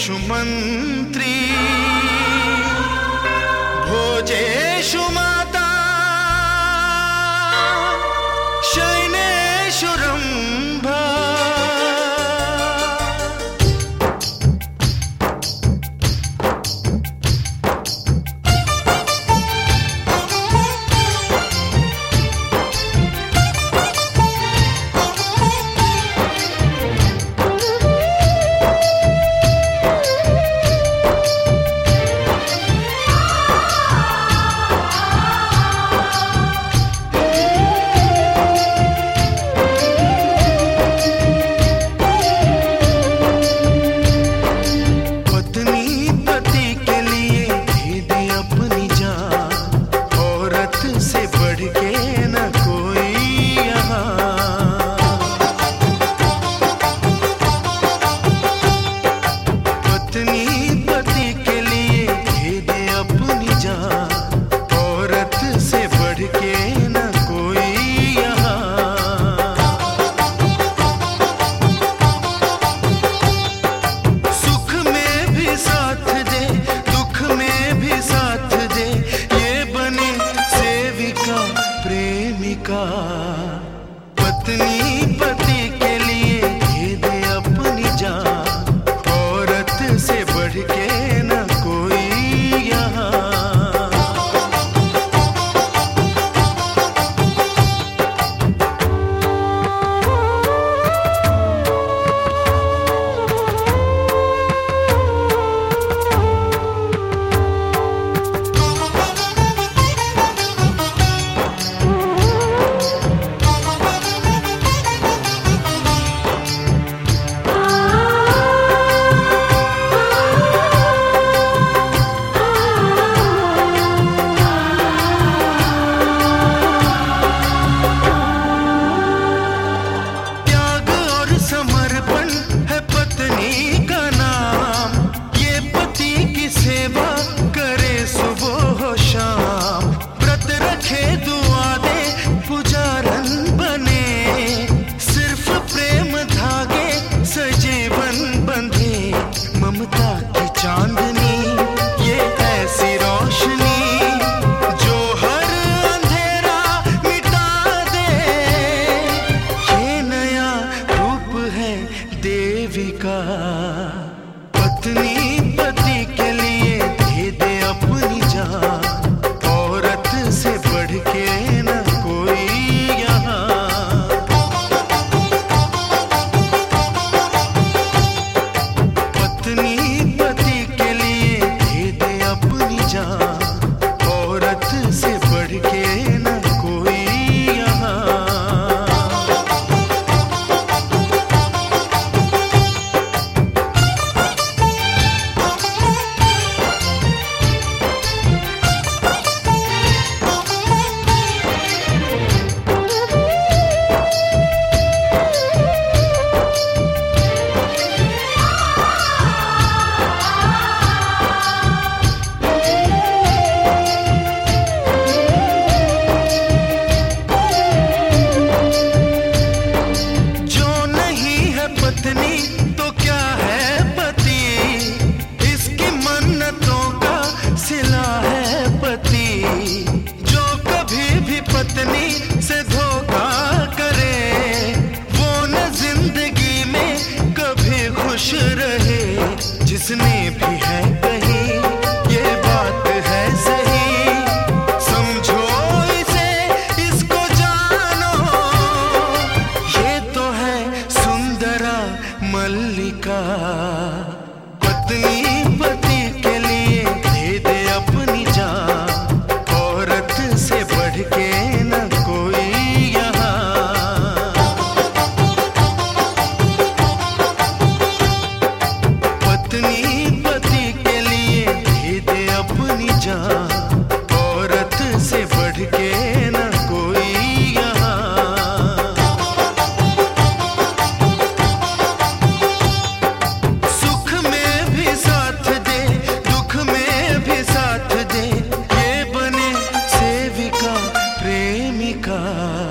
भोजेषु मंत्री भोजेषु माता शयनेषु रंभा। पत्नी पति के लिए दे दे अपनी जान, औरत से बढ़ के न कोई यहाँ। समर्पण है पत्नी का नाम, ये पति की सेवा करे सुबह शाम। व्रत रखे दुआ दे पुजारन बने, सिर्फ प्रेम धागे सजीवन बंधे। ममता की चांदनी ये ऐसी रोशनी जो हर अंधेरा मिटा दे। ये नया है देवी का, पत्नी पति के लिए दे दे अपनी जान, औरत से बढ़ के न कोई यहाँ। पत्नी पति के लिए दे दे अपनी जान, औरत से बढ़ के न कोई यहाँ। पत्नी तो क्या है पति, इसकी मन्नतों का सिला है पति। जो कभी भी पत्नी से धोखा करे, वो न जिंदगी में कभी खुश रहे। जिसने भी है कही ये बात है सही, समझो इसे इसको जानो। ये तो है सुंदरा मल्लिका, पत्नी पति के लिए दे दे अपनी जान, औरत से बढ़ के न कोई यहाँ। पत्नी पति के लिए दे दे अपनी जान, औरत से बढ़ के न कोई यहाँ। का